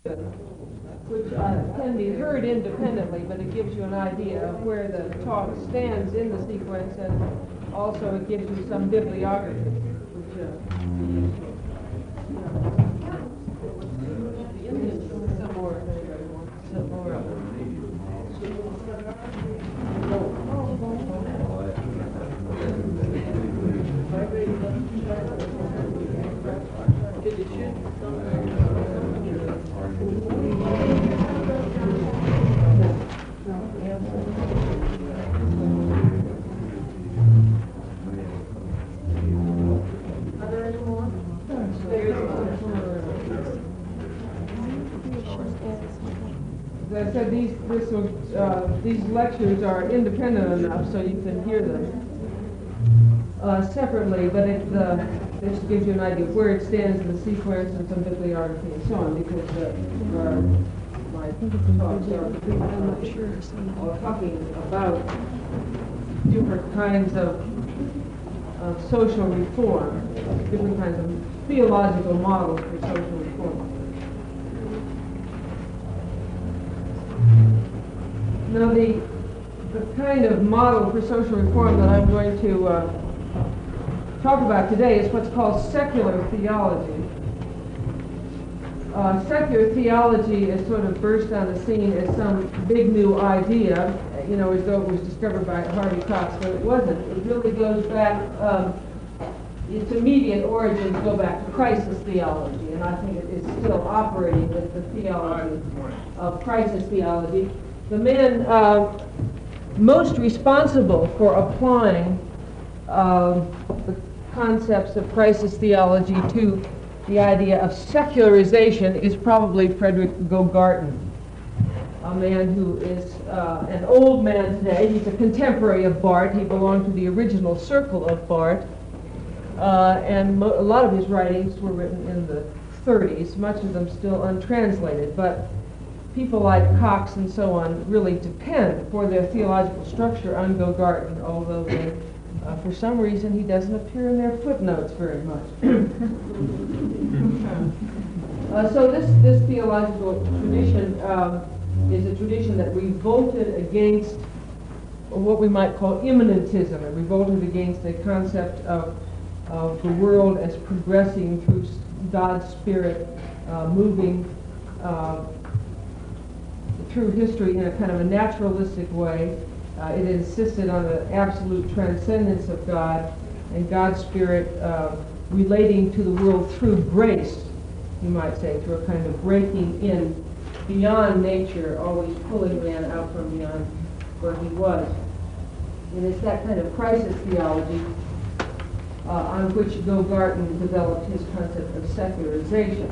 which can be heard independently, but it gives you an idea of where the talk stands in the sequence, and also it gives you some bibliography, which some more. As I said, these lectures are independent enough so you can hear them separately, but this gives you an idea of where it stands in the sequence and some bibliography and so on, because my talks are talking about different kinds of social reform, different kinds of theological models for social reform. Now, the kind of model for social reform that I'm going to talk about today is what's called secular theology. Secular theology is sort of burst on the scene as some big new idea, as though it was discovered by Harvey Cox, but it wasn't. It really goes back, its immediate origins go back to crisis theology, and I think it is still operating with the theology of crisis theology. The man most responsible for applying the concepts of crisis theology to the idea of secularization is probably Frederick Gogarten, a man who is an old man today. He's a contemporary of Barth. He belonged to the original circle of Barth, and a lot of his writings were written in the 30s, much of them still untranslated, but people like Cox and so on really depend for their theological structure on Gogarten, although they, for some reason he doesn't appear in their footnotes very much. So this theological tradition is a tradition that revolted against what we might call immanentism. It revolted against a concept of the world as progressing through God's Spirit, moving through history in a kind of a naturalistic way. It insisted on the absolute transcendence of God and God's Spirit relating to the world through grace, you might say, through a kind of breaking in beyond nature, always pulling man out from beyond where he was. And it's that kind of crisis theology on which Gogarten developed his concept of secularization.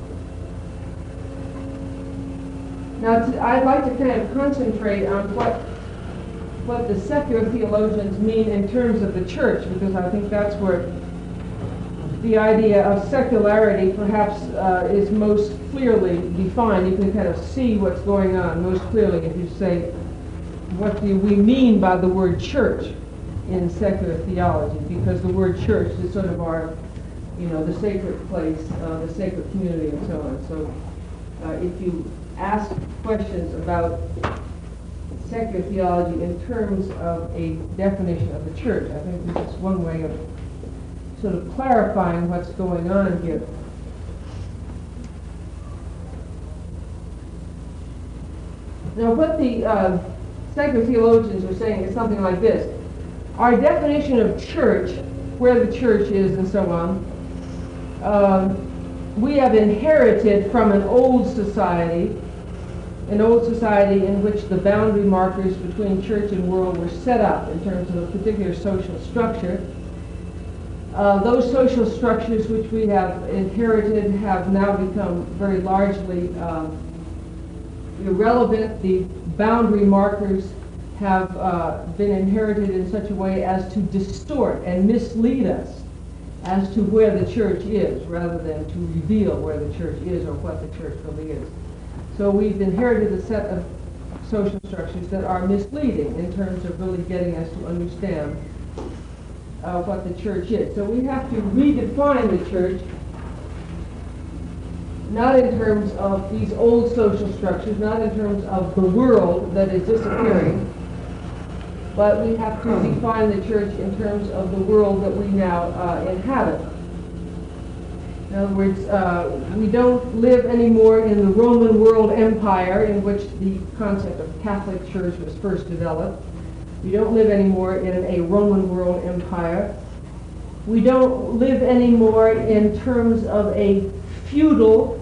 Now, I'd like to kind of concentrate on what the secular theologians mean in terms of the church, because I think that's where the idea of secularity perhaps is most clearly defined. You can kind of see what's going on most clearly if you say, what do we mean by the word church in secular theology? Because the word church is sort of our, the sacred place, the sacred community, and so on. So if you ask questions about secular theology in terms of a definition of the church, I think this is one way of sort of clarifying what's going on here. Now, what the secular theologians are saying is something like this. Our definition of church, where the church is and so on, we have inherited from an old society in which the boundary markers between church and world were set up in terms of a particular social structure. Those social structures which we have inherited have now become very largely irrelevant. The boundary markers have been inherited in such a way as to distort and mislead us as to where the church is, rather than to reveal where the church is or what the church really is. So we've inherited a set of social structures that are misleading in terms of really getting us to understand what the church is. So we have to redefine the church not in terms of these old social structures, not in terms of the world that is disappearing, but we have to define the church in terms of the world that we now inhabit. In other words, we don't live anymore in the Roman world empire in which the concept of Catholic Church was first developed. We don't live anymore in a Roman world empire. We don't live anymore in terms of a feudal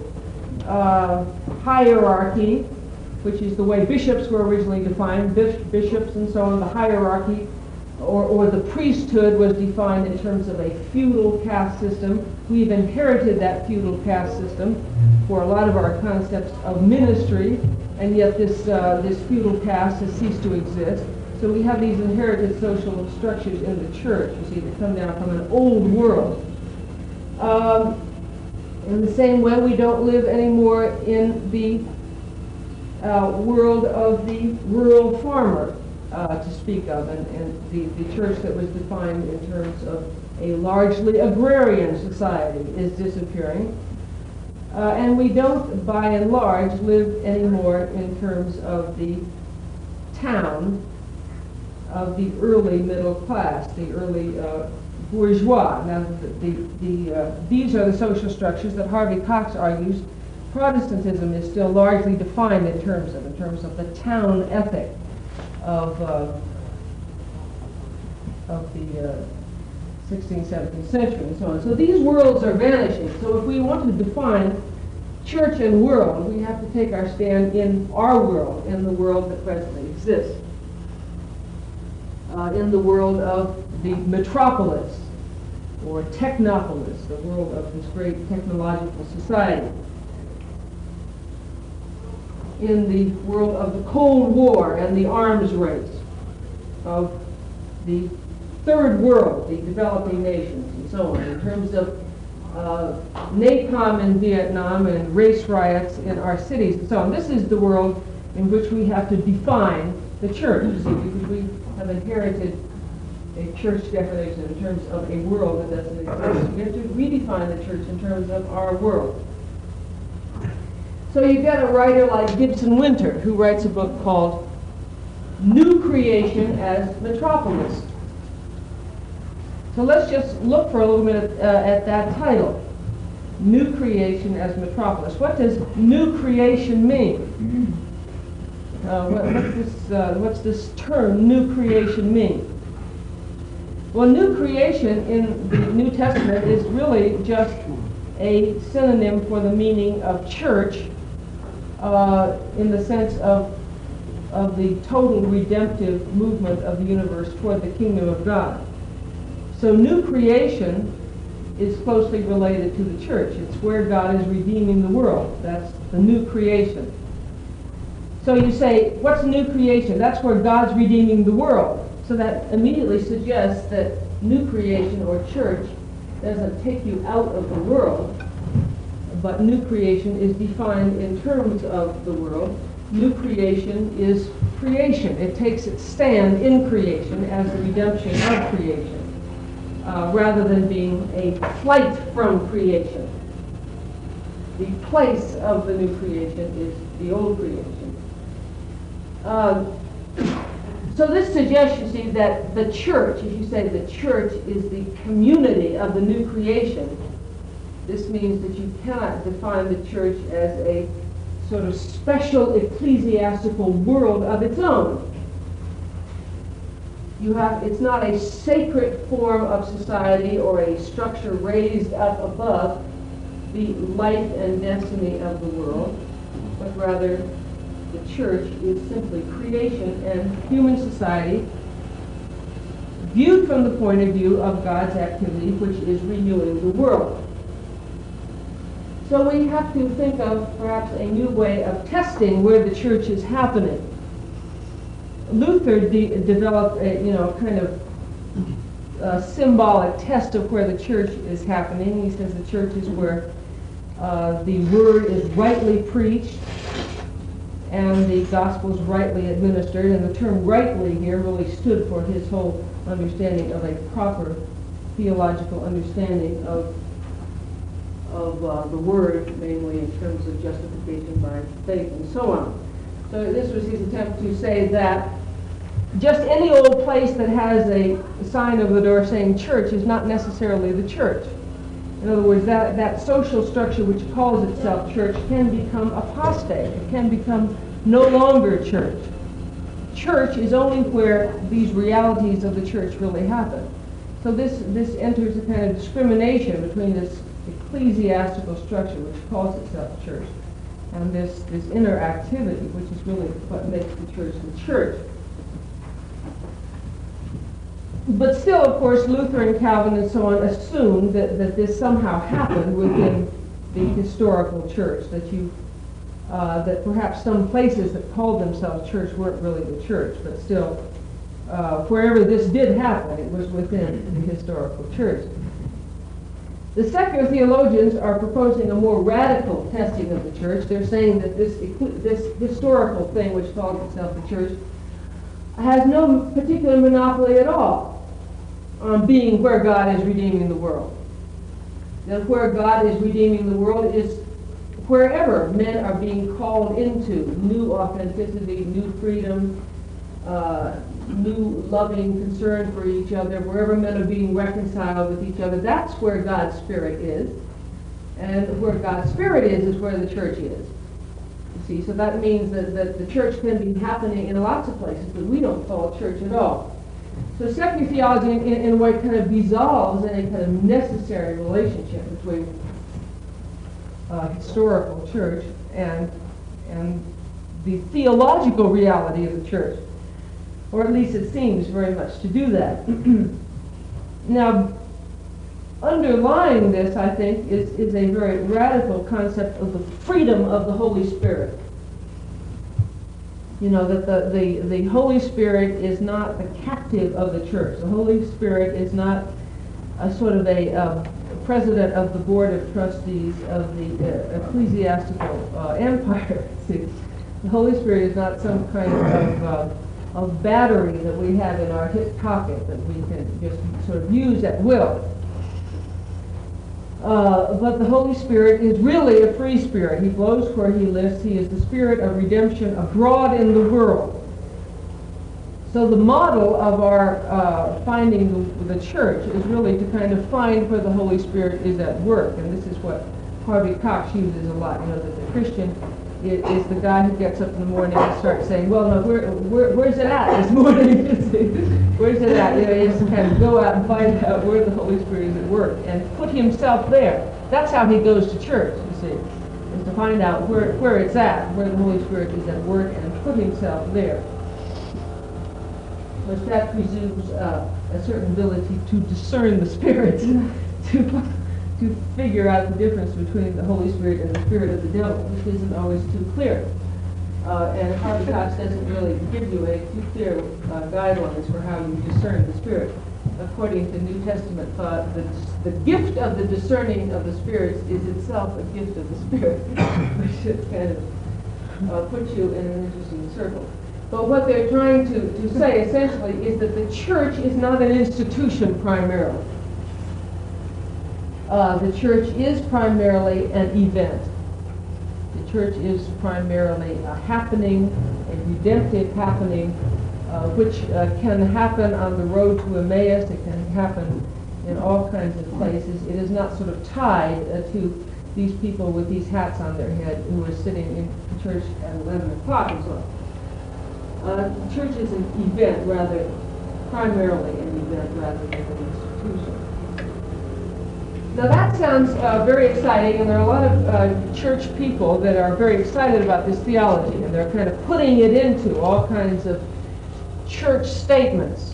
hierarchy, which is the way bishops were originally defined, bishops and so on. The hierarchy or the priesthood was defined in terms of a feudal caste system. We've inherited that feudal caste system for a lot of our concepts of ministry, and yet this feudal caste has ceased to exist. So we have these inherited social structures in the church, you see, that come down from an old world. In the same way, we don't live anymore in the world of the rural farmer, to speak of, and the church that was defined in terms of a largely agrarian society is disappearing. And we don't, by and large, live anymore in terms of the town, of the early middle class, the early bourgeois. Now, these are the social structures that Harvey Cox argues Protestantism is still largely defined in terms of the town ethic of the 16th, 17th century and so on. So these worlds are vanishing. So if we want to define church and world, we have to take our stand in our world, in the world that presently exists. In the world of the metropolis, or technopolis, the world of this great technological society. In the world of the Cold War and the arms race, of the third world, the developing nations, and so on, in terms of NACOM in Vietnam and race riots in our cities, and so on. This is the world in which we have to define the church, you see, because we have inherited a church definition in terms of a world that doesn't exist. We have to redefine the church in terms of our world. So you've got a writer like Gibson Winter, who writes a book called New Creation as Metropolis. So let's just look for a little minute at that title, New Creation as Metropolis. What does new creation mean? What's this term, new creation, mean? Well, new creation in the New Testament is really just a synonym for the meaning of church in the sense of the total redemptive movement of the universe toward the kingdom of God. So new creation is closely related to the church. It's where God is redeeming the world. That's the new creation. So you say, what's new creation? That's where God's redeeming the world. So that immediately suggests that new creation or church doesn't take you out of the world, but new creation is defined in terms of the world. New creation is creation. It takes its stand in creation as the redemption of creation, rather than being a flight from creation. The place of the new creation is the old creation. So this suggests, you see, that the church, if you say the church is the community of the new creation, this means that you cannot define the church as a sort of special ecclesiastical world of its own. It's not a sacred form of society or a structure raised up above the life and destiny of the world, but rather the church is simply creation and human society viewed from the point of view of God's activity, which is renewing the world. So we have to think of perhaps a new way of testing where the church is happening. Luther developed a kind of symbolic test of where the church is happening. He says the church is where the word is rightly preached and the gospel is rightly administered. And the term rightly here really stood for his whole understanding of a proper theological understanding of the Word, mainly in terms of justification by faith and so on. So this was his attempt to say that just any old place that has a sign over the door saying church is not necessarily the church. In other words, that social structure which calls itself church can become apostate. It can become no longer church. Church is only where these realities of the church really happen. So this enters a kind of discrimination between this ecclesiastical structure which calls itself church and this inner activity, which is really what makes the church the church. But still, of course, Luther and Calvin and so on assumed that this somehow happened within the historical church, that perhaps some places that called themselves church weren't really the church, but still, wherever this did happen, it was within the historical church. The secular theologians are proposing a more radical testing of the church. They're saying that this historical thing which calls itself the church has no particular monopoly at all on being where God is redeeming the world. That where God is redeeming the world is wherever men are being called into new authenticity, new freedom, new loving concern for each other, wherever men are being reconciled with each other. That's where God's Spirit is. And where God's Spirit is where the church is. You see, so that means that the church can be happening in lots of places that we don't call church at all. So secular theology in a way kind of dissolves any kind of necessary relationship between historical church and the theological reality of the church. Or at least it seems very much to do that. Now, underlying this, I think, is a very radical concept of the freedom of the Holy Spirit. You know, that the Holy Spirit is not the captive of the church. The Holy Spirit is not a sort of a president of the board of trustees of the ecclesiastical empire. See, the Holy Spirit is not some kind of battery that we have in our hip pocket that we can just sort of use at will. But the Holy Spirit is really a free spirit. He blows where he lists. He is the spirit of redemption abroad in the world. So the model of our finding the church is really to kind of find where the Holy Spirit is at work. And this is what Harvey Cox uses a lot. You know, that the Christian is the guy who gets up in the morning and starts saying, well, no, where's it at this morning? Where's it at? You know, he has to kind of go out and find out where the Holy Spirit is at work and put himself there. That's how he goes to church, you see, is to find out where it's at, where the Holy Spirit is at work, and put himself there. But that presumes a certain ability to discern the spirits, to figure out the difference between the Holy Spirit and the spirit of the devil, which isn't always too clear. And Harvey Cox doesn't really give you any too clear guidelines for how you discern the spirit. According to New Testament thought, the gift of the discerning of the spirits is itself a gift of the Spirit, which should kind of put you in an interesting circle. But what they're trying to say essentially is that the church is not an institution primarily. The church is primarily an event. The church is primarily a happening, a redemptive happening, which can happen on the road to Emmaus. It can happen in all kinds of places. It is not sort of tied to these people with these hats on their head who are sitting in church at 11 o'clock and so on. Church is an event, primarily an event rather than an institution. Now that sounds very exciting, and there are a lot of church people that are very excited about this theology, and they're kind of putting it into all kinds of church statements.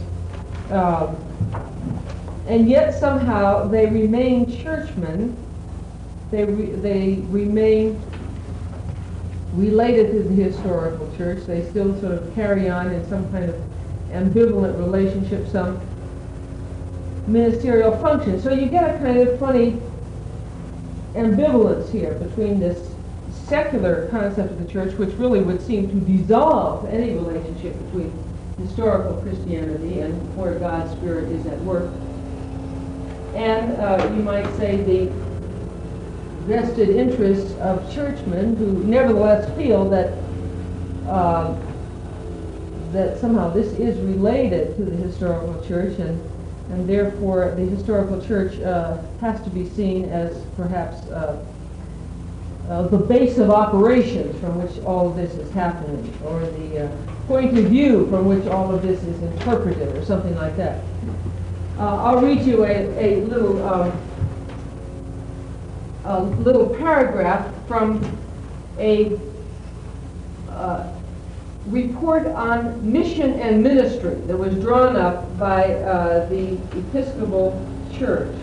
And yet somehow they remain churchmen. They remain related to the historical church. They still sort of carry on in some kind of ambivalent relationship, some ministerial function. So you get a kind of funny ambivalence here between this secular concept of the church, which really would seem to dissolve any relationship between historical Christianity and where God's Spirit is at work, and you might say vested interests of churchmen who nevertheless feel that that somehow this is related to the historical church, and therefore the historical church has to be seen as perhaps the base of operations from which all of this is happening, or the point of view from which all of this is interpreted, or something like that. I'll read you a little paragraph from a report on mission and ministry that was drawn up by the Episcopal Church.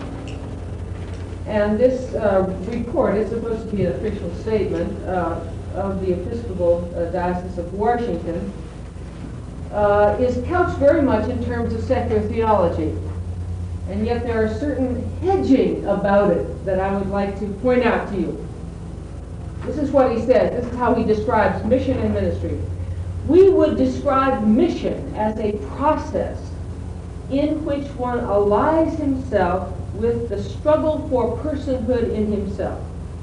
And this report is supposed to be an official statement of the Episcopal Diocese of Washington, is couched very much in terms of secular theology. And yet there are certain hedging about it that I would like to point out to you. This is what he said. This is how he describes mission and ministry. We would describe mission as a process in which one allies himself with the struggle for personhood in himself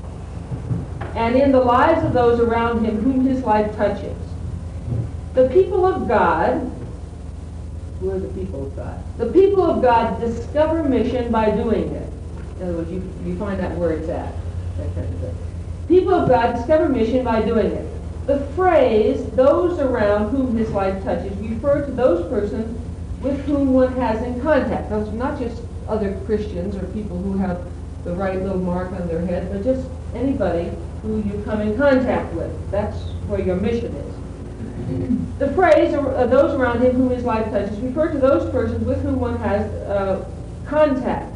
and in the lives of those around him whom his life touches. The people of God, who are the people of God? The people of God discover mission by doing it. In other words, you find out where it's at, that kind of thing. People of God discover mission by doing it. The phrase, those around whom his life touches, refer to those persons with whom one has in contact. Those are not just other Christians or people who have the right little mark on their head, but just anybody who you come in contact with. That's where your mission is. The phrase, those around him whom his life touches, refer to those persons with whom one has contact.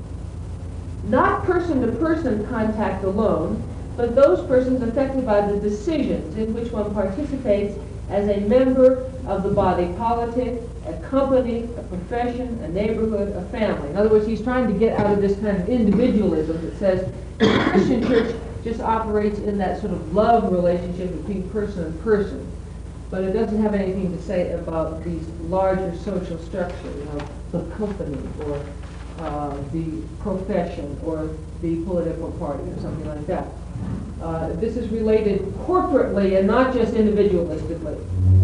Not person-to-person contact alone, but those persons affected by the decisions in which one participates as a member of the body politic, a company, a profession, a neighborhood, a family. In other words, he's trying to get out of this kind of individualism that says the Christian church just operates in that sort of love relationship between person and person. But it doesn't have anything to say about these larger social structures, the company or the profession or the political party or something like that. This is related corporately and not just individualistically.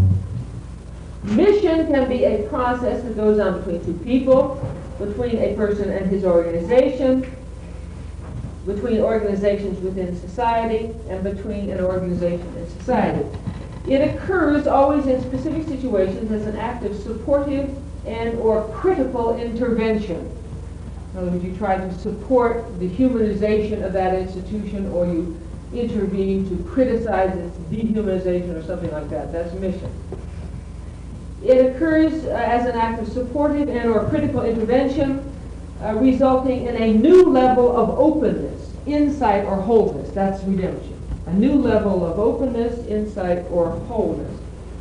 Mission can be a process that goes on between two people, between a person and his organization, between organizations within society, and between an organization and society. It occurs always in specific situations as an act of supportive and or critical intervention. In other words, you try to support the humanization of that institution, or you intervene to criticize its dehumanization or something like that. That's mission. It occurs as an act of supportive and or critical intervention, resulting in a new level of openness, insight, or wholeness. That's redemption. A new level of openness, insight, or wholeness.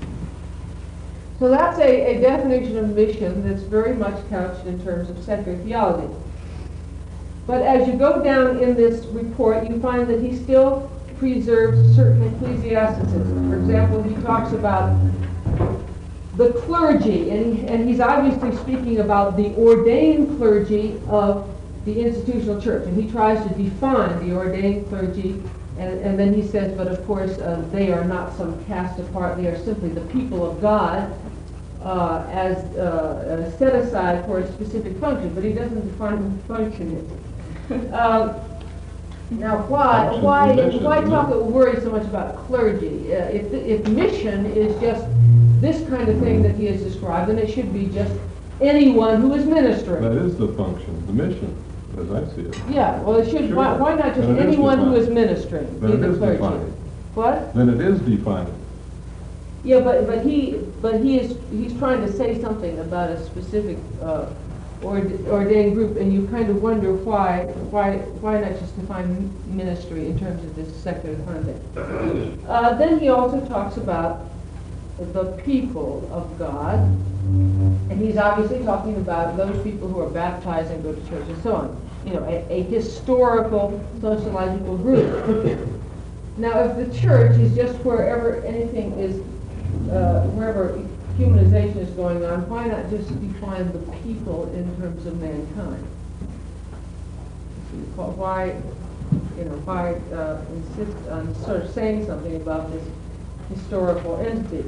So that's a definition of mission that's very much couched in terms of secular theology. But as you go down in this report, you find that he still preserves certain ecclesiasticism. For example, he talks about the clergy, and he's obviously speaking about the ordained clergy of the institutional church, and he tries to define the ordained clergy, and then he says, but of course they are not some caste apart, they are simply the people of God as set aside for a specific function, but he doesn't define what the function is. Now, why worry so much about clergy? If mission is just this kind of thing that he has described, then it should be just anyone who is ministering. That is the function, the mission, as I see it. Yeah, well, it should. Sure. Why not just anyone who is ministering? Then it is defined. What? Then it is defined. Yeah, but he's trying to say something about a specific ordained group, and you kind of wonder why not just define ministry in terms of this secular context. Then he also talks about the people of God, and he's obviously talking about those people who are baptized and go to church and so on. You know, a historical sociological group. Now, if the church is just wherever anything is, wherever humanization is going on, why not just define the people in terms of mankind? why insist on sort of saying something about this historical entity.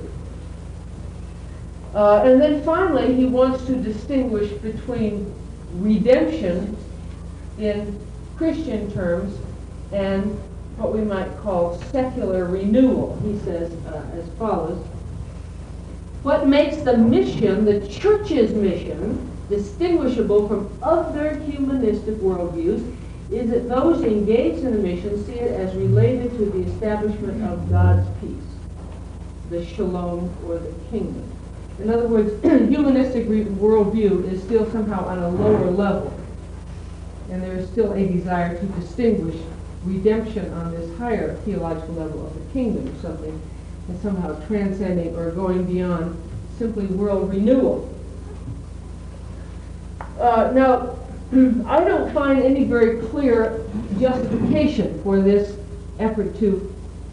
And then finally, he wants to distinguish between redemption in Christian terms and what we might call secular renewal. He says as follows: what makes the mission, the church's mission, distinguishable from other humanistic worldviews is that those engaged in the mission see it as related to the establishment of God's peace, the shalom or the kingdom. In other words, humanistic worldview is still somehow on a lower level, and there is still a desire to distinguish redemption on this higher theological level of the kingdom, something that's somehow transcending or going beyond simply world renewal. Now, I don't find any very clear justification for this effort to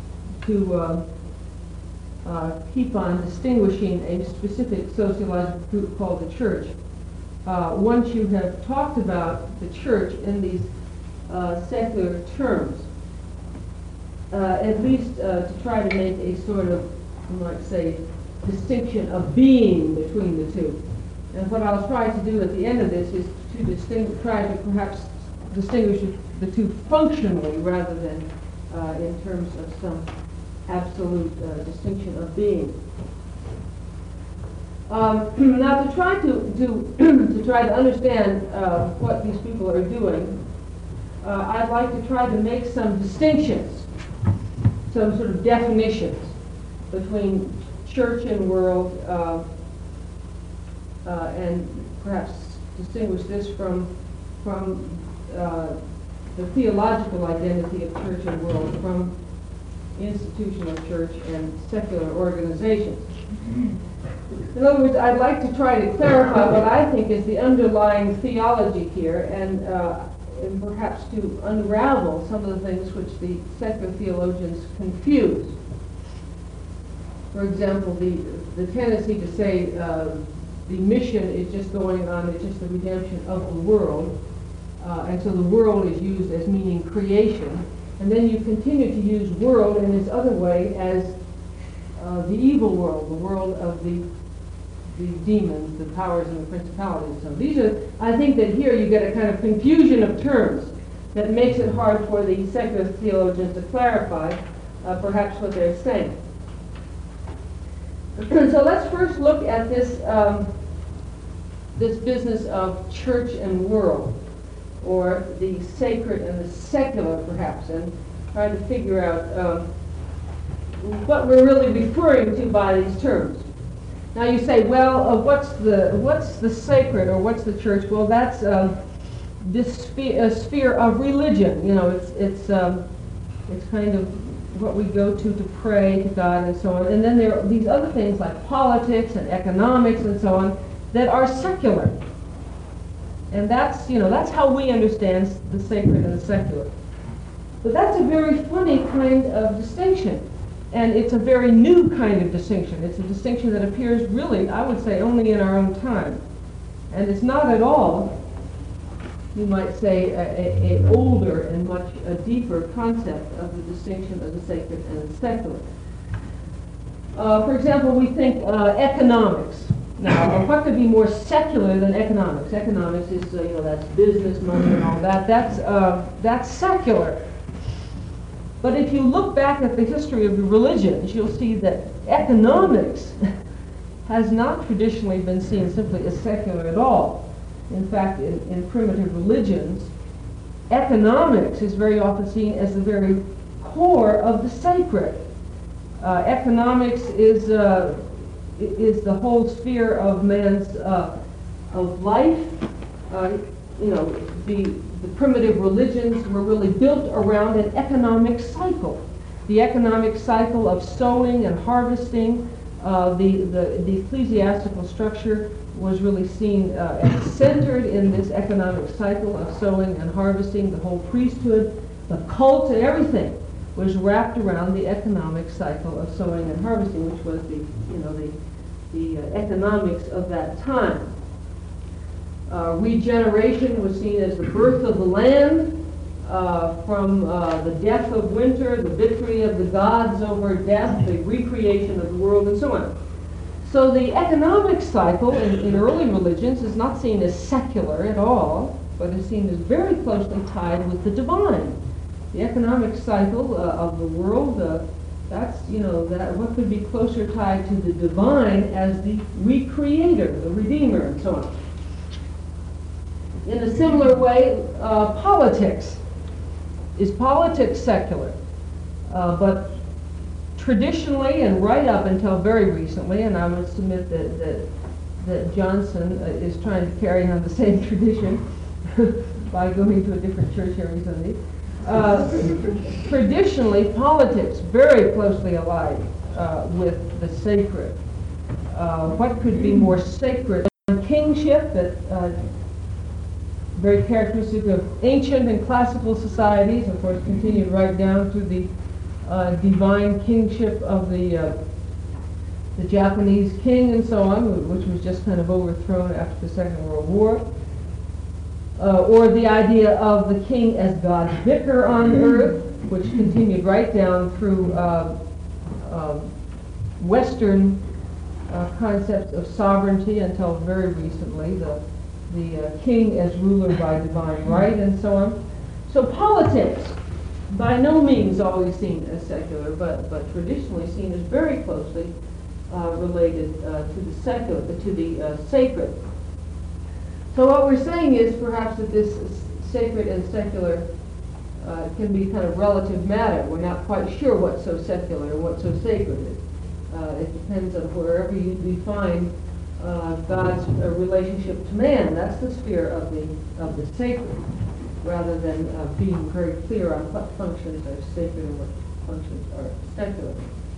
keep on distinguishing a specific sociological group called the church. Once you have talked about the church in these secular terms, at least to try to make a sort of, you might say, distinction of being between the two. And what I'll try to do at the end of this is to try to perhaps distinguish the two functionally rather than in terms of some absolute distinction of being. Now, to try to understand what these people are doing, I'd like to try to make some distinctions, some sort of definitions between church and world, and perhaps distinguish this from the theological identity of church and world from institutional church and secular organizations. In other words, I'd like to try to clarify what I think is the underlying theology here, and perhaps to unravel some of the things which the secular theologians confuse. For example, the tendency to say the mission is just going on, it's just the redemption of the world, and so the world is used as meaning creation, and then you continue to use world in this other way as the evil world, the world of the demons, the powers and the principalities. So these are, I think that here you get a kind of confusion of terms that makes it hard for the secular theologians to clarify perhaps what they're saying. So let's first look at this this business of church and world, or the sacred and the secular perhaps, and try to figure out what we're really referring to by these terms. Now you say, well, what's the sacred, or what's the church? Well, that's this sphere of religion. You know, it's kind of what we go to pray to God and so on. And then there are these other things like politics and economics and so on that are secular. And that's, you know, that's how we understand the sacred and the secular. But that's a very funny kind of distinction. And it's a very new kind of distinction. It's a distinction that appears really, I would say, only in our own time. And it's not at all, you might say, a older and much a deeper concept of the distinction of the sacred and the secular. For example, we think economics. Now, what could be more secular than economics? Economics is, you know, that's business, money, and all that. That's secular. But if you look back at the history of the religions, you'll see that economics has not traditionally been seen simply as secular at all. In fact, in primitive religions, economics is very often seen as the very core of the sacred. Economics is the whole sphere of man's of life. You know, the primitive religions were really built around an economic cycle. The economic cycle of sowing and harvesting. The ecclesiastical structure was really seen as centered in this economic cycle of sowing and harvesting. The whole priesthood, the cult, and everything was wrapped around the economic cycle of sowing and harvesting, which was the economics of that time. Regeneration was seen as the birth of the land. from the death of winter, the victory of the gods over death, the recreation of the world, and so on. So the economic cycle in early religions is not seen as secular at all, but is seen as very closely tied with the divine. The economic cycle of the world, that's, that what could be closer tied to the divine as the recreator, the redeemer, and so on. In a similar way, politics. Is politics secular? But traditionally and right up until very recently, and I would submit that Johnson is trying to carry on the same tradition by going to a different church every Sunday. Traditionally, politics very closely allied with the sacred. What could be more sacred than kingship, that very characteristic of ancient and classical societies, of course continued right down to the divine kingship of the Japanese king and so on, which was just kind of overthrown after the Second World War. Or the idea of the king as God's vicar on earth, which continued right down through Western concepts of sovereignty until very recently, the king as ruler by divine right, and so on. So politics, by no means always seen as secular, but traditionally seen as very closely related to the secular, to the sacred. So what we're saying is perhaps that this sacred and secular can be kind of relative matter. We're not quite sure what's so secular and what's so sacred. It depends on wherever you define God's relationship to man. That's the sphere of the sacred, rather than being very clear on what functions are sacred and what functions are secular.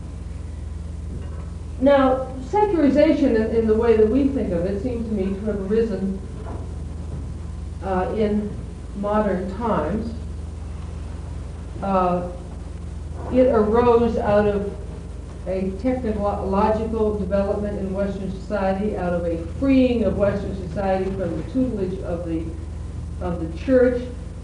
Now, secularization in the way that we think of it seems to me to have arisen in modern times. It arose out of a technological development in Western society, out of a freeing of Western society from the tutelage of the church.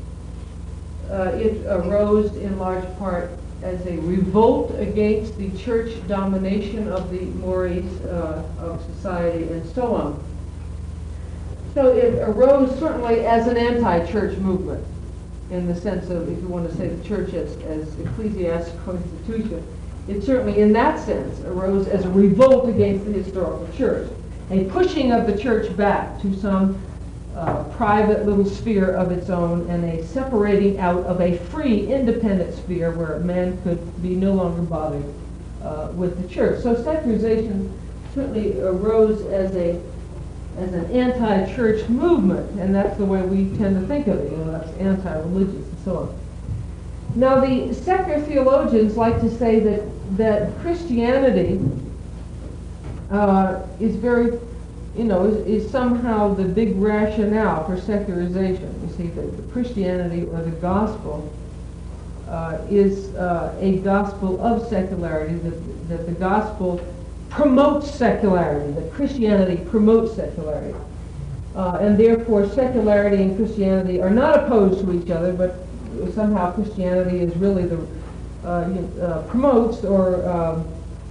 It arose in large part as a revolt against the church domination of the mores of society and so on. So it arose certainly as an anti-church movement, in the sense of, if you want to say the church as ecclesiastical institution, it certainly in that sense arose as a revolt against the historical church, a pushing of the church back to some private little sphere of its own, and a separating out of a free, independent sphere where man could be no longer bothered with the church. So secularization certainly arose as an anti-church movement, and that's the way we tend to think of it. That's anti-religious and so on. Now, the secular theologians like to say that Christianity is very, is somehow the big rationale for secularization. You see, that Christianity or the gospel is a gospel of secularity, that the gospel promotes secularity, that Christianity promotes secularity. And therefore secularity and Christianity are not opposed to each other, but somehow Christianity is really promotes or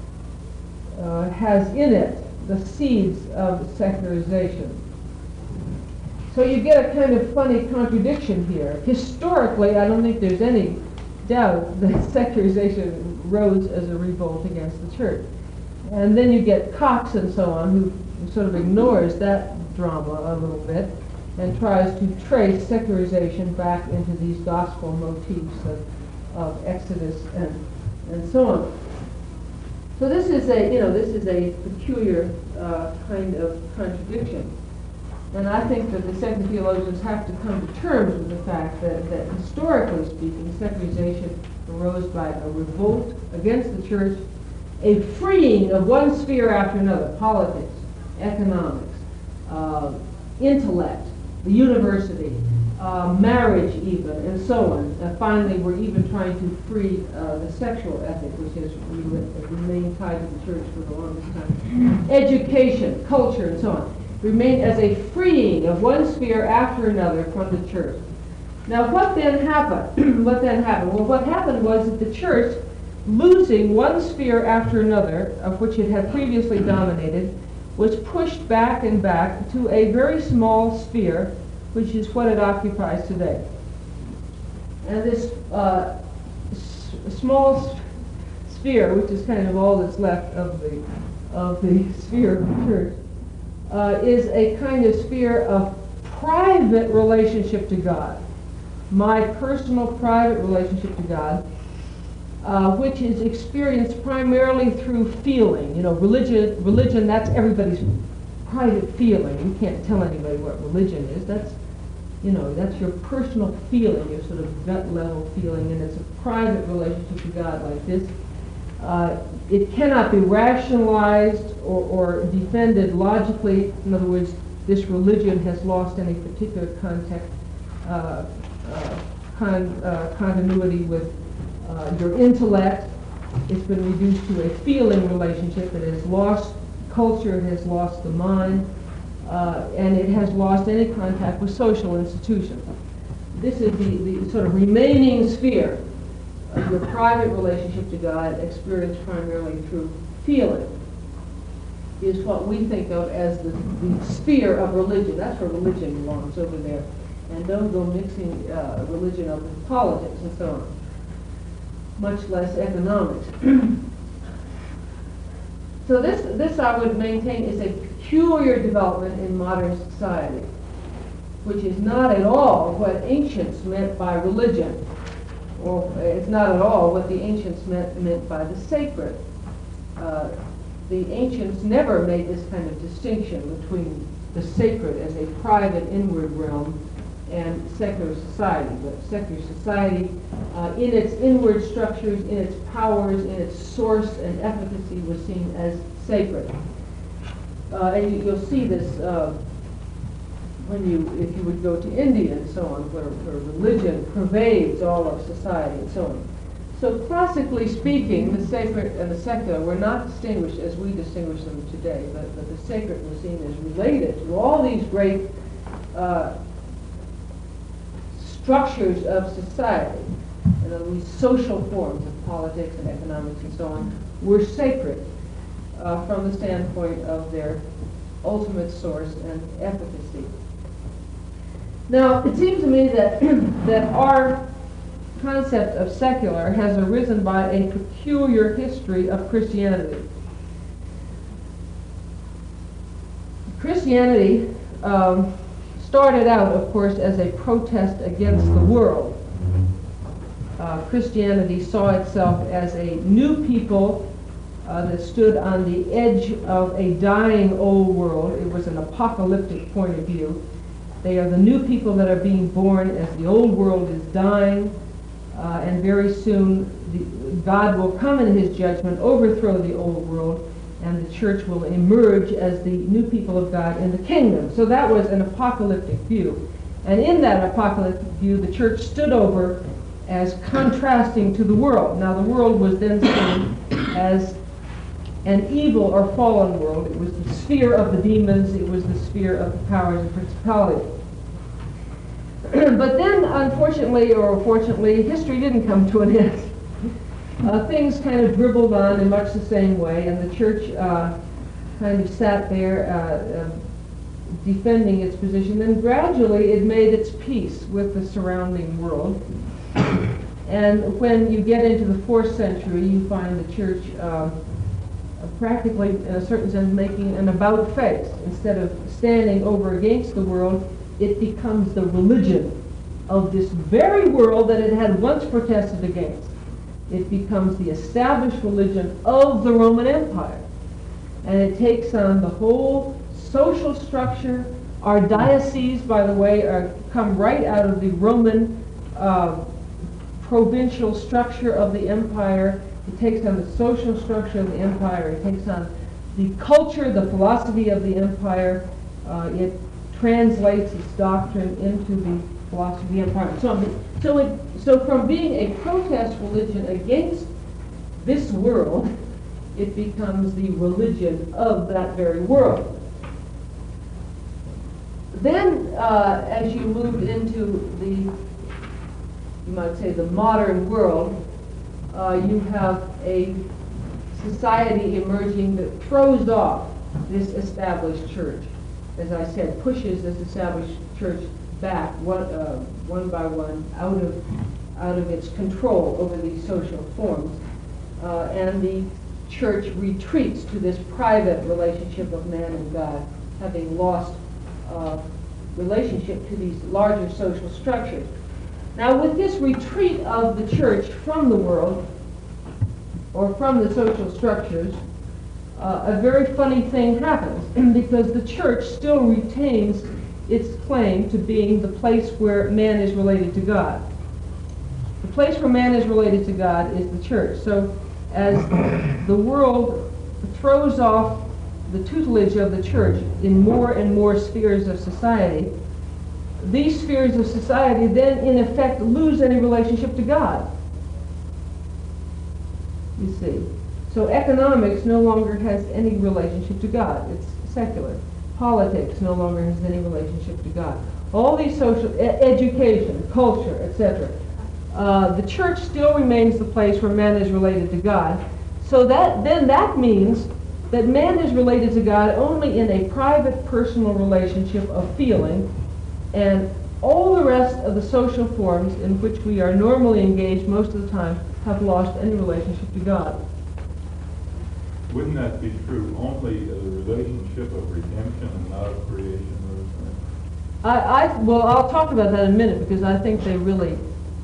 has in it the seeds of secularization. So you get a kind of funny contradiction here. Historically, I don't think there's any doubt that secularization rose as a revolt against the church. And then you get Cox and so on, who sort of ignores that drama a little bit and tries to trace secularization back into these gospel motifs of Exodus and so on. So this is a peculiar kind of contradiction. And I think that the secular theologians have to come to terms with the fact that historically speaking, secularization arose by a revolt against the church, a freeing of one sphere after another: politics, economics, intellect, the university, marriage even, and so on. Finally, we're even trying to free the sexual ethic, which has remained tied to the church for the longest time. Education, culture, and so on remained as a freeing of one sphere after another from the church. Now, what then happened? What then happened? Well, what happened was that the church, losing one sphere after another, of which it had previously dominated, was pushed back and back to a very small sphere, which is what it occupies today. And this small sphere, which is kind of all that's left of the sphere of the church, is a kind of sphere of private relationship to God. My personal private relationship to God, which is experienced primarily through feeling. You know, religion, that's everybody's private feeling. You can't tell anybody what religion is. That's your personal feeling, your sort of gut level feeling, and it's a private relationship to God like this. It cannot be rationalized or defended logically. In other words, this religion has lost any particular continuity with your intellect. It's been reduced to a feeling relationship. It has lost culture, it has lost the mind, and it has lost any contact with social institutions. This is the sort of remaining sphere of your private relationship to God, experienced primarily through feeling, is what we think of as the sphere of religion. That's where religion belongs, over there. And don't go mixing religion up with politics and so on, much less economics. So this I would maintain is a peculiar development in modern society, which is not at all what ancients meant by religion, or it's not at all what the ancients meant by the sacred. The ancients never made this kind of distinction between the sacred as a private inward realm and secular society. But secular society, in its inward structures, in its powers, in its source and efficacy, was seen as sacred. And you'll see this if you would go to India and so on, where religion pervades all of society and so on. So classically speaking, the sacred and the secular were not distinguished as we distinguish them today, but the sacred was seen as related to all these great structures of society. And these social forms of politics and economics and so on were sacred from the standpoint of their ultimate source and efficacy. Now, it seems to me that that our concept of secular has arisen by a peculiar history of Christianity. Christianity started out, of course, as a protest against the world. Christianity saw itself as a new people that stood on the edge of a dying old world. It was an apocalyptic point of view. They are the new people that are being born as the old world is dying, and very soon God will come in his judgment, overthrow the old world, and the church will emerge as the new people of God in the kingdom. So that was an apocalyptic view. And in that apocalyptic view, the church stood over as contrasting to the world. Now, the world was then seen as an evil or fallen world. It was the sphere of the demons. It was the sphere of the powers and principalities. But then, unfortunately or fortunately, history didn't come to an end. Things kind of dribbled on in much the same way, and the church kind of sat there defending its position. Then gradually it made its peace with the surrounding world. And when you get into the 4th century, you find the church practically, in a certain sense, making an about face. Instead of standing over against the world, it becomes the religion of this very world that it had once protested against. It becomes the established religion of the Roman Empire. And it takes on the whole social structure. Our dioceses, by the way, come right out of the Roman provincial structure of the empire. It takes on the social structure of the empire. It takes on the culture, the philosophy of the empire. It translates its doctrine into the philosophy of the empire. So from being a protest religion against this world, it becomes the religion of that very world. Then, as you move into the you might say, the modern world, you have a society emerging that throws off this established church. As I said, pushes this established church back one by one out of its control over these social forms. And the church retreats to this private relationship of man and God, having lost relationship to these larger social structures. Now, with this retreat of the church from the world, or from the social structures, a very funny thing happens, because the church still retains its claim to being the place where man is related to God. The place where man is related to God is the church. So as the world throws off the tutelage of the church in more and more spheres of society, these spheres of society then in effect lose any relationship to God. You see. So economics no longer has any relationship to God. It's secular. Politics no longer has any relationship to God. All these social, education, culture, etc. The church still remains the place where man is related to God. So that means that man is related to God only in a private, personal relationship of feeling, and all the rest of the social forms in which we are normally engaged most of the time have lost any relationship to God. Wouldn't that be true only of the relationship of redemption and not of creation? Well, I'll talk about that in a minute, because I think they really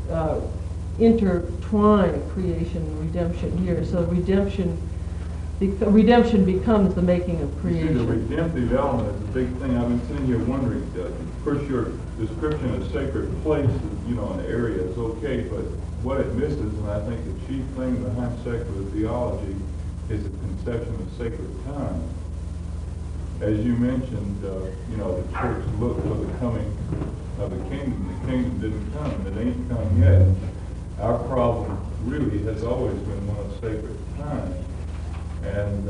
intertwine creation and redemption here. So redemption becomes the making of creation. You see, the redemptive element is a big thing. I've been sitting here wondering, of course, your description of sacred place, an area is okay, but what it misses, and I think the chief thing behind secular theology, is the conception of sacred time. As you mentioned, the church looked for the coming of the kingdom. The kingdom didn't come. It ain't come yet. Our problem really has always been one of sacred time. And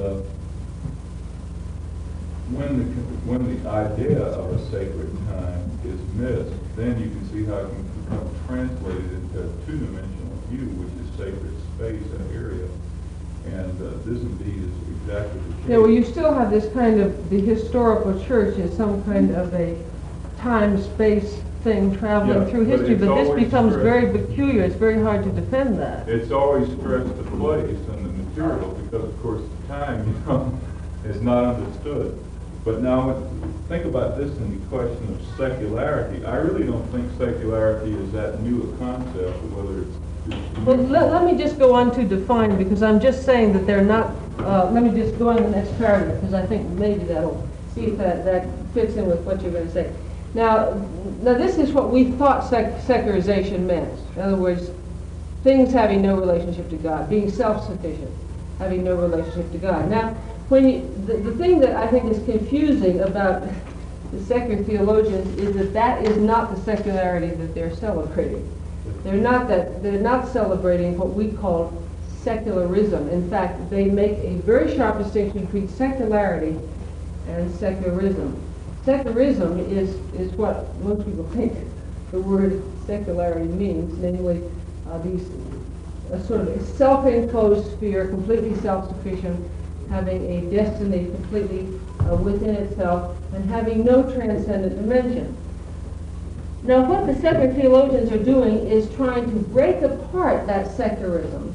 when the idea of a sacred time is missed, then you can see how it can become translated into a two-dimensional view, which is sacred space and area. And this indeed is exactly the case. Yeah, well, you still have this kind of, the historical church is some kind of a time-space thing traveling through history, but this becomes very peculiar. It's very hard to defend that. It's always stressed the place and the material, because of course time, is not understood. But now, think about this in the question of secularity. I really don't think secularity is that new a concept, whether it's... Well, let me just go on to define, because I'm just saying that they're not, let me just go on to the next paragraph, because I think maybe that'll, see if that fits in with what you're going to say. Now this is what we thought secularization meant. In other words, things having no relationship to God, being self-sufficient, having no relationship to God. Now, the thing that I think is confusing about the secular theologians is that is not the secularity that they're celebrating. They're not celebrating what we call secularism. In fact, they make a very sharp distinction between secularity and secularism. Secularism is what most people think the word secularity means, namely a sort of self-enclosed sphere, completely self-sufficient, having a destiny completely within itself, and having no transcendent dimension. Now, what the secular theologians are doing is trying to break apart that secularism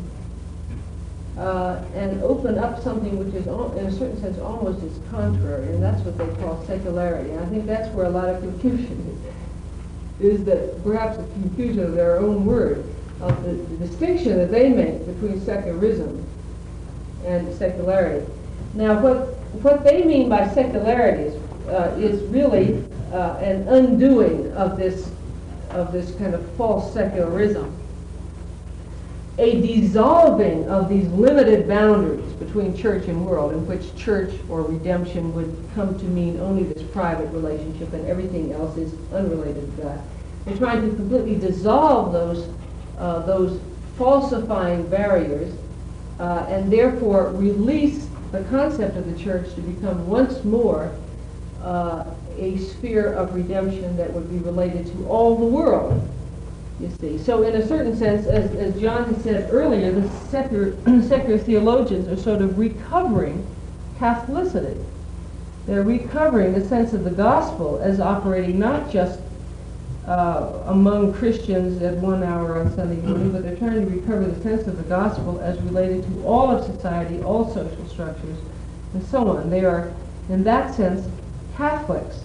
and open up something which is, in a certain sense, almost its contrary, and that's what they call secularity. And I think that's where a lot of confusion is that perhaps the confusion of their own word, of the distinction that they make between secularism and secularity. Now, what they mean by secularity is really an undoing of this kind of false secularism, a dissolving of these limited boundaries between church and world, in which church or redemption would come to mean only this private relationship and everything else is unrelated to God. They're trying to completely dissolve those falsifying barriers and therefore release the concept of the church to become once more a sphere of redemption that would be related to all the world. you see. So in a certain sense, as John had said earlier, the secular theologians are sort of recovering Catholicity. They're recovering a sense of the gospel as operating not just among Christians at 1 hour on Sunday morning, but they're trying to recover the sense of the gospel as related to all of society, all social structures, and so on. They are, in that sense, Catholics.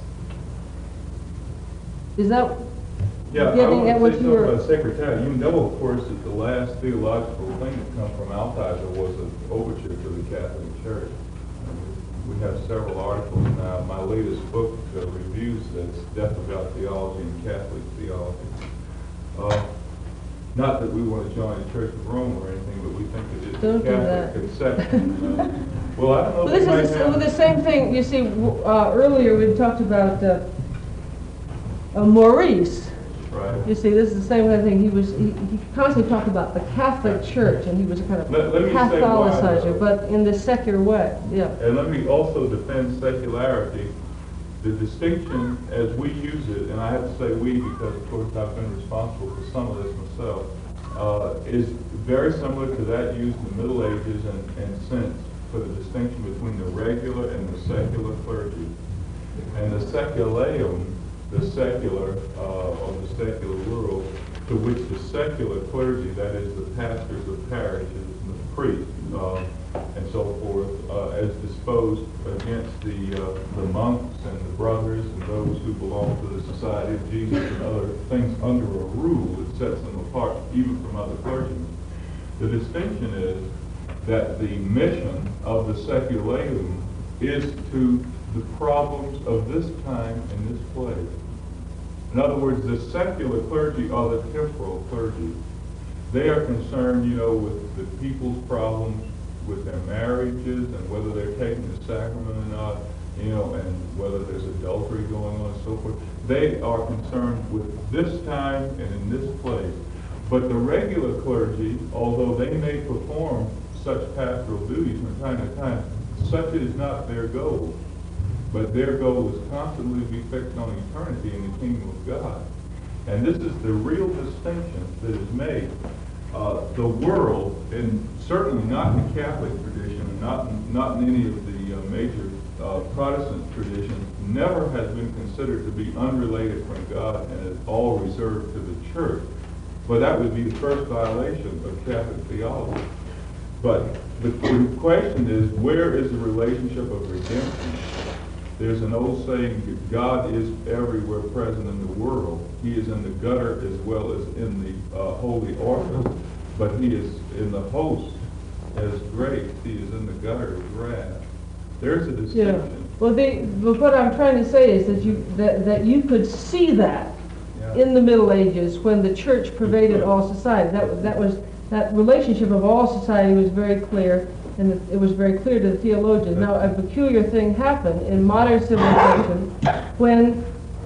Is that Yeah, getting I at want what to say you something were... about Secretariat. You know, of course, that the last theological thing that come from Altizer was an overture to the Catholic Church. We have several articles now. My latest book reviews this, Death About Theology and Catholic Theology. Not that we want to join the Church of Rome or anything, but we think it is Don't a do Catholic that. conception. Well, I don't know Well, if this we might is have... the same thing, you see, earlier we talked about Maurice. Right. You see, this is the same kind of thing. He constantly talked about the Catholic Church, and he was a kind of Let me say why, Catholicizer, though. but in the secular way, yeah. And let me also defend secularity. The distinction as we use it, and I have to say we because of course I've been responsible for some of this myself, is very similar to that used in the Middle Ages and since for the distinction between the regular and the secular clergy. And the seculaeum, the secular or the secular world, to which the secular clergy, that is the pastors of parishes and the priests and so forth, as disposed against the monks and the brothers and those who belong to the Society of Jesus and other things under a rule that sets them apart even from other clergymen. The distinction is that the mission of the seculaeum is to the problems of this time and this place. In other words, the secular clergy are the temporal clergy. They are concerned, you know, with the people's problems, with their marriages, and whether they're taking the sacrament or not, you know, and whether there's adultery going on and so forth. They are concerned with this time and in this place. But the regular clergy, although they may perform such pastoral duties from time to time, such is not their goal. But their goal is constantly to be fixed on eternity in the kingdom of God. And this is the real distinction that is made. The world, and certainly not in the Catholic tradition, and not in any of the major Protestant traditions, never has been considered to be unrelated from God and is all reserved to the church. But that would be the first violation of Catholic theology. But the question is, where is the relationship of redemption? There's an old saying that God is everywhere present in the world. He is in the gutter as well as in the holy office, but he is in the host as grace. He is in the gutter as wrath. There's a distinction. Yeah. Well, what I'm trying to say is that you could see that in the Middle Ages when the church pervaded all society. That relationship of all society was very clear. And it was very clear to the theologians. Now, a peculiar thing happened in modern civilization when,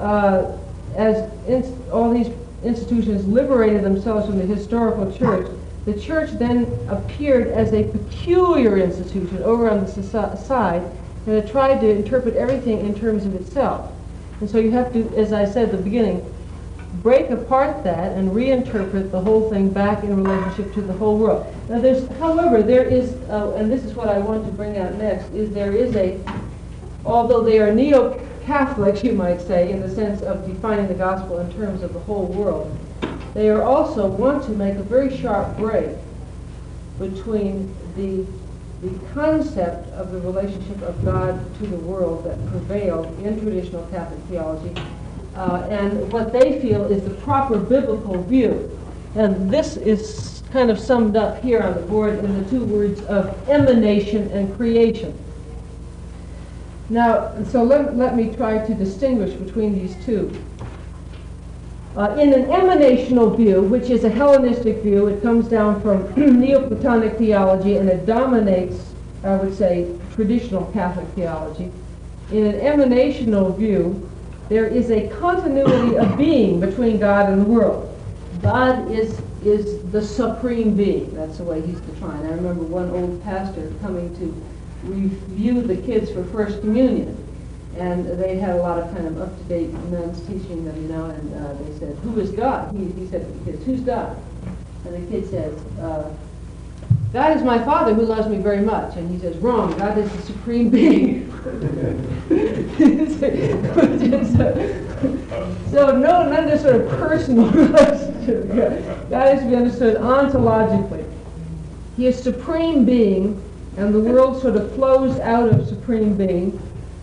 all these institutions liberated themselves from the historical church, the church then appeared as a peculiar institution over on the side, and it tried to interpret everything in terms of itself. And so you have to, as I said at the beginning, break apart that and reinterpret the whole thing back in relationship to the whole world. Now however, there is, and this is what I want to bring out next, although they are neo-Catholics, you might say, in the sense of defining the gospel in terms of the whole world, they are also want to make a very sharp break between the concept of the relationship of God to the world that prevailed in traditional Catholic theology and what they feel is the proper biblical view. And this is kind of summed up here on the board in the two words of emanation and creation. Now, so let me try to distinguish between these two. In an emanational view, which is a Hellenistic view, it comes down from Neoplatonic theology and it dominates, I would say, traditional Catholic theology. In an emanational view, there is a continuity of being between God and the world. God is the supreme being. That's the way he's defined. I remember one old pastor coming to review the kids for First Communion. And they had a lot of kind of up-to-date nuns teaching them, and they said, "Who is God?" He said to the kids, "Who's God?" And the kid says, "God is my Father who loves me very much." And he says, "Wrong, God is the supreme being." So none of this sort of personal relationship. God is to be understood ontologically. He is supreme being, and the world sort of flows out of supreme being,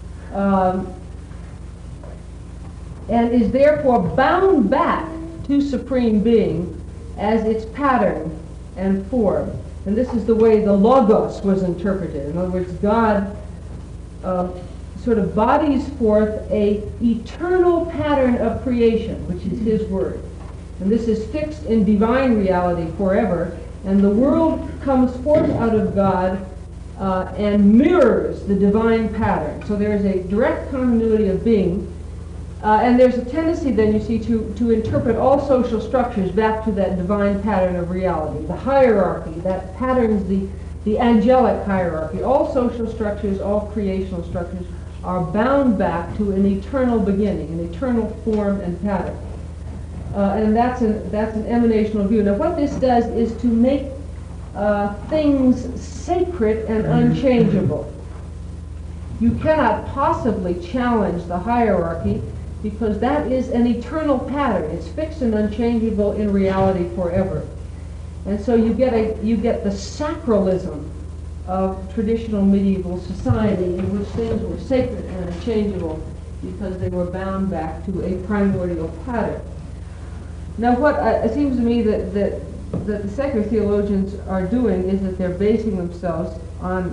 and is therefore bound back to supreme being as its pattern and form. And this is the way the Logos was interpreted. In other words, God sort of bodies forth a eternal pattern of creation, which is His Word. And this is fixed in divine reality forever. And the world comes forth out of God and mirrors the divine pattern. So there is a direct continuity of being. And there's a tendency then, you see, to interpret all social structures back to that divine pattern of reality. The hierarchy, that patterns the angelic hierarchy. All social structures, all creational structures are bound back to an eternal beginning, an eternal form and pattern. And that's an emanational view. Now what this does is to make things sacred and unchangeable. You cannot possibly challenge the hierarchy because that is an eternal pattern. It's fixed and unchangeable in reality forever. And so you get the sacralism of traditional medieval society in which things were sacred and unchangeable because they were bound back to a primordial pattern. Now what it seems to me that the secular theologians are doing is that they're basing themselves on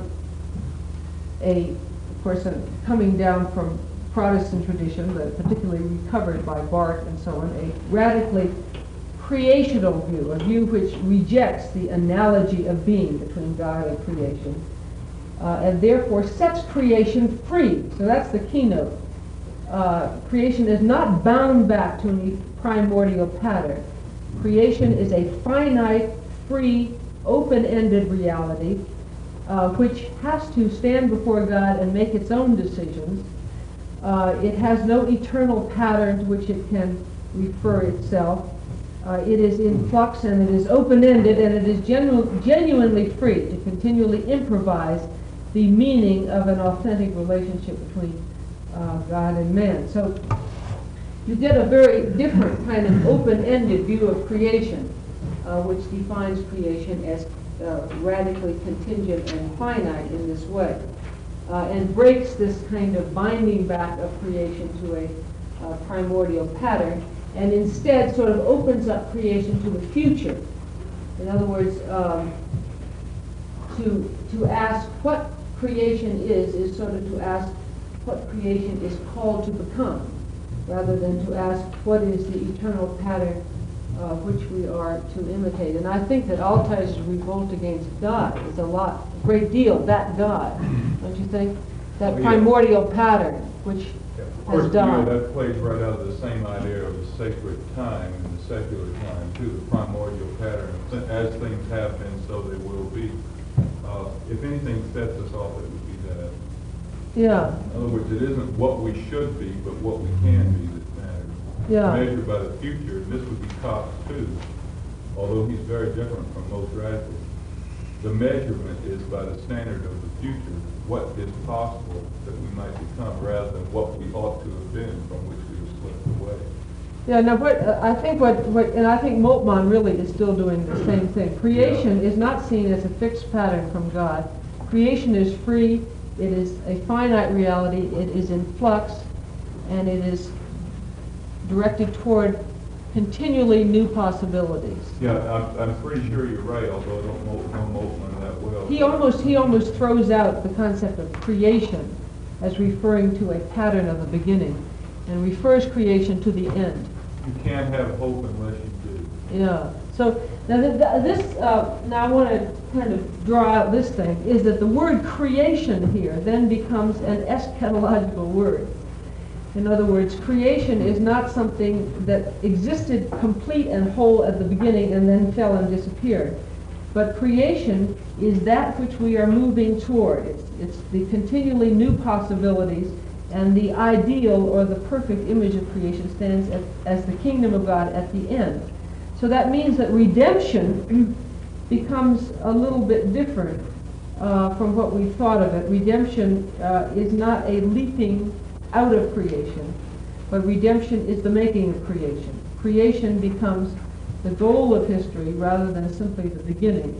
coming down from Protestant tradition, but particularly recovered by Barth and so on, a radically creational view, a view which rejects the analogy of being between God and creation, and therefore sets creation free. So that's the keynote. Creation is not bound back to any primordial pattern. Creation is a finite, free, open-ended reality which has to stand before God and make its own decisions. It has no eternal pattern to which it can refer itself. It is in flux and it is open-ended, and it is genuinely free to continually improvise the meaning of an authentic relationship between God and man. So you get a very different kind of open-ended view of creation, which defines creation as radically contingent and finite in this way, and breaks this kind of binding back of creation to a primordial pattern, and instead sort of opens up creation to the future. In other words, to ask what creation is sort of to ask what creation is called to become, rather than to ask what is the eternal pattern which we are to imitate. And I think that Althuser's revolt against God is a great deal, that God, don't you think? That primordial pattern which has died. That plays right out of the same idea of the sacred time and the secular time too, the primordial pattern. As things have been, so they will be. If anything sets us off, it would be that. Yeah. In other words, it isn't what we should be, but what we can be that matters. Yeah. Measured by the future, this would be Cox too, although he's very different from most radicals. The measurement is by the standard of the future, what is possible that we might become, rather than what we ought to have been from which we were slipped away. Yeah. Now, I think Moltmann really is still doing the same thing. Creation is not seen as a fixed pattern from God. Creation is free. It is a finite reality. It is in flux, and it is directed toward continually new possibilities. Yeah, I'm pretty sure you're right, although I don't know Moltmann that well. He almost throws out the concept of creation as referring to a pattern of the beginning, and refers creation to the end. You can't have hope unless you do. Yeah. So now now I want to kind of draw out this thing, is that the word creation here then becomes an eschatological word. In other words, creation is not something that existed complete and whole at the beginning and then fell and disappeared. But creation is that which we are moving toward. It's the continually new possibilities And the ideal or the perfect image of creation stands as the kingdom of God at the end. So that means that redemption becomes a little bit different from what we thought of it. Redemption is not a leaping out of creation, but redemption is the making of creation. Creation becomes the goal of history rather than simply the beginning.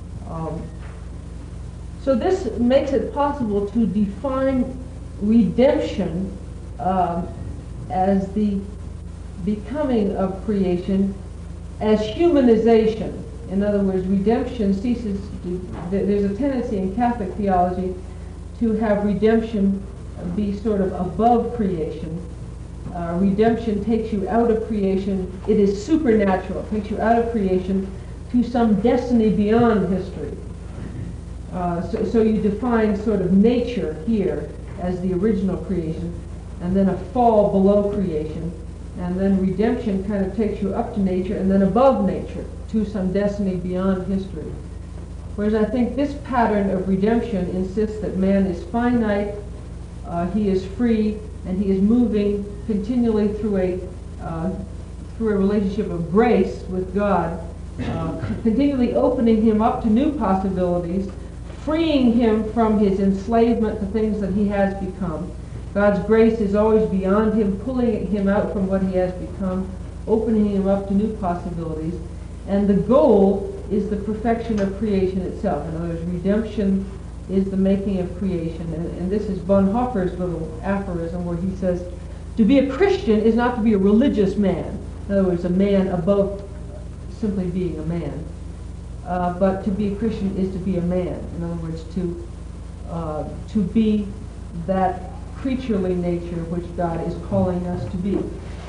So this makes it possible to define redemption as the becoming of creation as humanization. In other words, redemption ceases to, there's a tendency in Catholic theology to have redemption be sort of above creation. Redemption takes you out of creation. It is supernatural. It takes you out of creation to some destiny beyond history. So you define sort of nature here as the original creation, and then a fall below creation, and then redemption kind of takes you up to nature and then above nature to some destiny beyond history. Whereas I think this pattern of redemption insists that man is finite, he is free, and he is moving continually through a relationship of grace with God, continually opening him up to new possibilities, freeing him from his enslavement to things that he has become. God's grace is always beyond him, pulling him out from what he has become, opening him up to new possibilities. And the goal is the perfection of creation itself. In other words, redemption is the making of creation. And this is Bonhoeffer's little aphorism where he says, to be a Christian is not to be a religious man. In other words, a man above simply being a man. But to be a Christian is to be a man. In other words, to be that creaturely nature which God is calling us to be.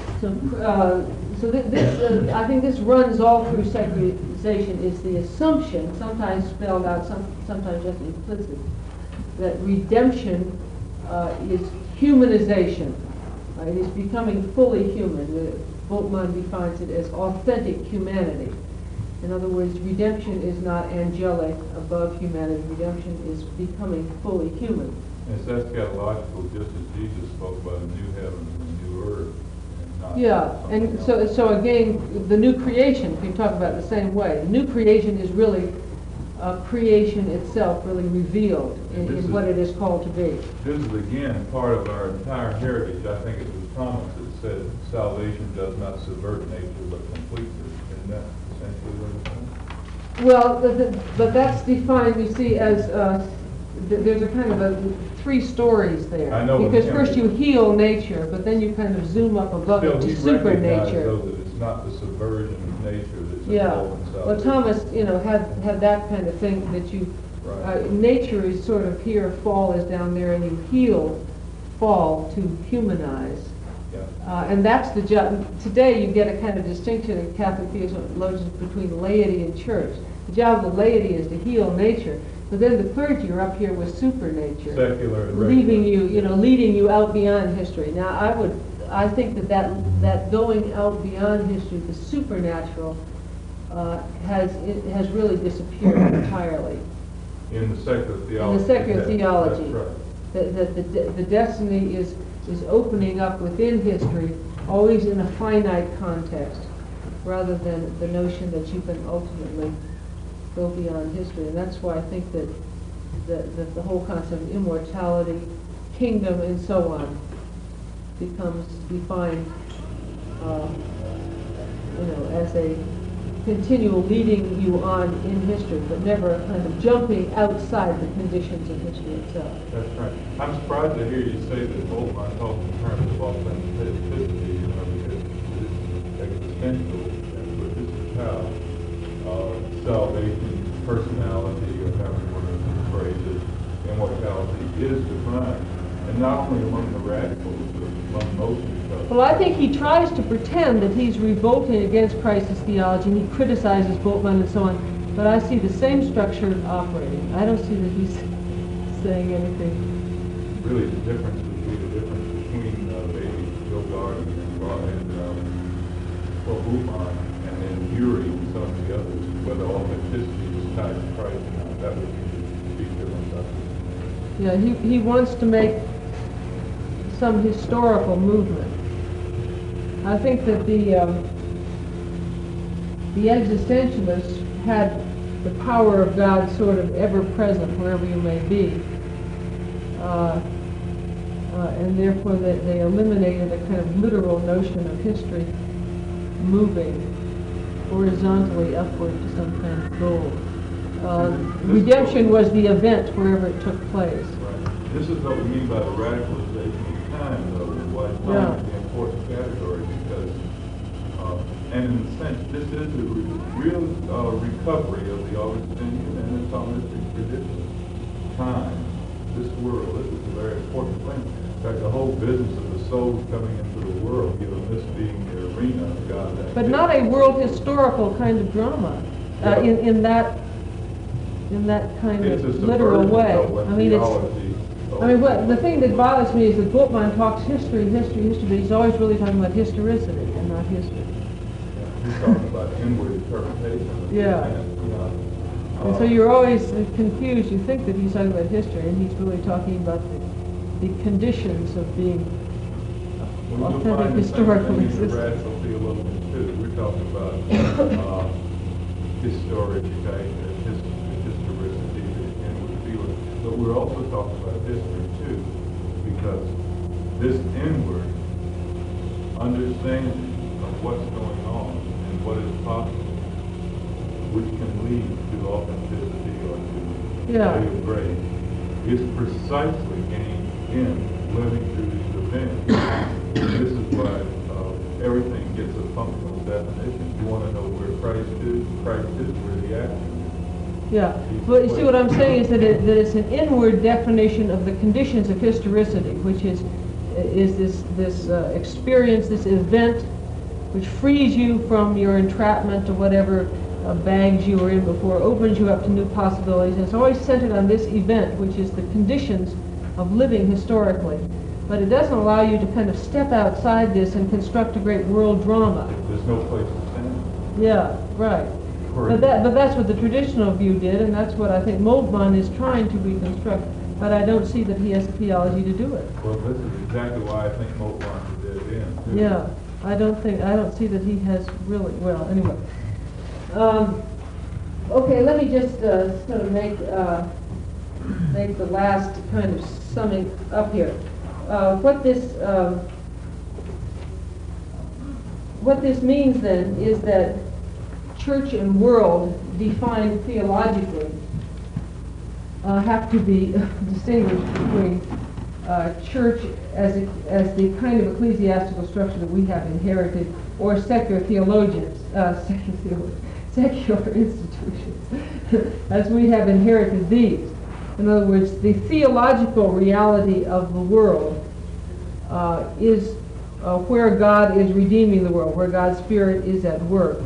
So I think this runs all through secularization, is the assumption, sometimes spelled out, sometimes just implicit, that redemption is humanization. Right? It's becoming fully human. Bultmann defines it as authentic humanity. In other words, redemption is not angelic, above humanity. Redemption is becoming fully human. It's eschatological, just as Jesus spoke about a new heaven and a new earth. Yeah, and so again, the new creation, we can talk about it the same way. The new creation is really creation itself, really revealed in what it is called to be. This is again part of our entire heritage. I think it was Thomas that said salvation does not subvert nature but completes it. Isn't that essentially what it's saying? Well, but that's defined, you see, as there's a kind of a three stories there. I know. Because first you heal nature, but then you kind of zoom up above it to super nature. Though, that it's not the subversion of nature that's Yeah. involved in salvation. Well, Thomas, had that kind of thing that you, Right. nature is sort of here, fall is down there, and you heal fall to humanize. Yeah. And that's the job. Today you get a kind of distinction in Catholic theologians between laity and church. The job of the laity is to heal nature, but then the clergy are up here with supernature, Secular and leaving regular. leading you out beyond history. Now I think that going out beyond history, the supernatural, has really disappeared entirely. In the secular theology. In the secular theology. That's right. The destiny is opening up within history, always in a finite context, rather than the notion that you can ultimately go beyond history. And that's why I think that the whole concept of immortality, kingdom, and so on becomes defined, as a continual leading you on in history, but never a kind of jumping outside the conditions of history itself. That's right. I'm surprised to hear you say that Bultmann talks in terms of authenticity, because it's existential, but this is how salvation, personality, or however you want to phrase it, immortality is defined, and not only among the radicals, but among most of us. Well, I think he tries to pretend that he's revolting against Christ's theology, and he criticizes Bultmann and so on, but I see the same structure operating. I don't see that he's saying anything. Really, the difference would be the difference between maybe Joe Garden and Bultmann, and then Urey and some of the others, whether authenticity is tied to Christ or not. That would be the big difference. Yeah, he wants to make some historical movement. I think that the existentialists had the power of God sort of ever present wherever you may be. And therefore they eliminated a kind of literal notion of history moving horizontally upward to some kind of goal. Redemption was the event wherever it took place. Right. This is what we mean by the radicalization of time, though, and why time is the important category, because, and in a sense, this is the real recovery of the Augustinian and the Thomistic tradition. Time, this world, this is a very important thing. In fact, the whole business of the soul coming into the world, this being the arena of God's activity. But not a world historical kind of drama, in that kind of literal way. The thing that bothers me is that Bultmann talks history, but he's always really talking about historicity and not history. Yeah, he's talking about inward interpretation. Yeah. And so you're always confused. You think that he's talking about history, and he's really talking about the conditions of being authentic historical existence. Radical theologians too. We're talking about historicity, historicity, inward feeling. But we're also talking about history too, because this inward understanding of what's going on and what is possible, which can lead to authenticity or to state of grace, is precisely gained in living through these events. This is why everything gets a functional definition. You want to know where Christ is where the action is. Yeah. Well, you see, what I'm saying is that it's an inward definition of the conditions of historicity, which is this experience, this event, which frees you from your entrapment or whatever bags you were in before, opens you up to new possibilities. And it's always centered on this event, which is the conditions of living historically. But it doesn't allow you to kind of step outside this and construct a great world drama. There's no place to stand. Yeah, right. But that's what the traditional view did, and that's what I think Moltmann is trying to reconstruct. But I don't see that he has the theology to do it. Well, this is exactly why I think Moltmann did it in, too. Yeah, I don't see that he has really, well, anyway. Okay, let me just sort of make the last kind of summing up here. What this means then is that church and world, defined theologically, have to be distinguished between church as the kind of ecclesiastical structure that we have inherited, or secular theologians, secular institutions, as we have inherited these. In other words, the theological reality of the world is where God is redeeming the world, where God's Spirit is at work.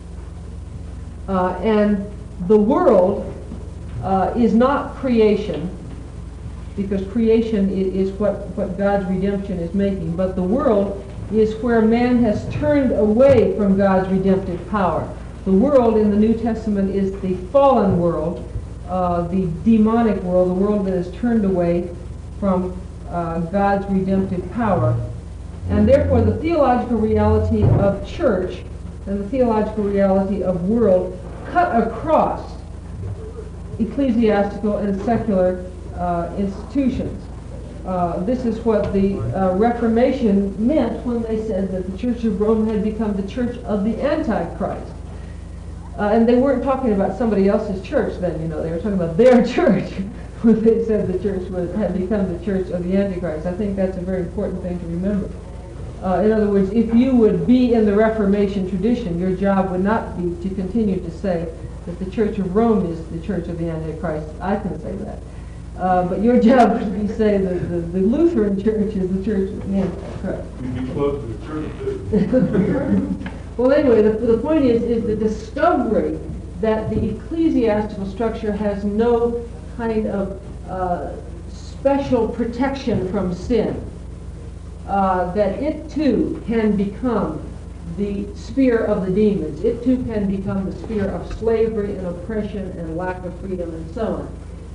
And the world is not creation, because creation is what God's redemption is making, but the world is where man has turned away from God's redemptive power. The world in the New Testament is the fallen world, the demonic world, the world that has turned away from God's redemptive power. And therefore the theological reality of church and the theological reality of world cut across ecclesiastical and secular institutions. This is what the Reformation meant when they said that the Church of Rome had become the church of the Antichrist. And they weren't talking about somebody else's church then, they were talking about their church when they said the church had become the church of the Antichrist. I think that's a very important thing to remember. In other words, if you would be in the Reformation tradition, your job would not be to continue to say that the Church of Rome is the church of the Antichrist. I can say that. But your job would be to say that the Lutheran church is the church of the Antichrist. You'd be close to the church. Well, anyway, the point is the discovery that the ecclesiastical structure has no kind of special protection from sin. That it too can become the sphere of the demons. It too can become the sphere of slavery and oppression and lack of freedom and so on.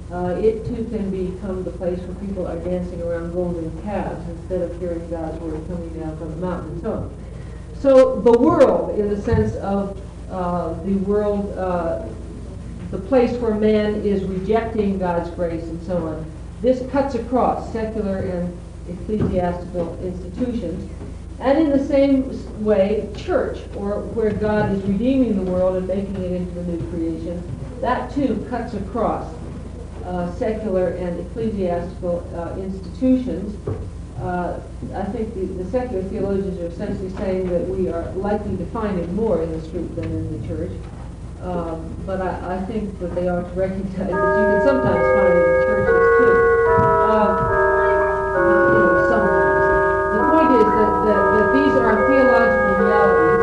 it too can become the place where people are dancing around golden calves instead of hearing God's word coming down from the mountain and so on. So the world, in the sense of the world, the place where man is rejecting God's grace and so on, this cuts across secular and ecclesiastical institutions. And in the same way, church, or where God is redeeming the world and making it into a new creation, that too cuts across secular and ecclesiastical institutions. I think the secular theologians are essentially saying that we are likely to find it more in the street than in the church. But I think that they ought to recognize that you can sometimes find it in churches too. Sometimes. The point is that these are theological realities